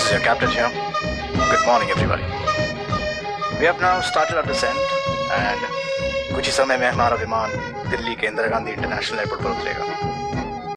is your captain here. Good morning everybody. We have now started our descent and कुछ ही समय में हमारा विमान दिल्ली के इंदिरा गांधी इंटरनेशनल एयरपोर्ट पर उतरेगा.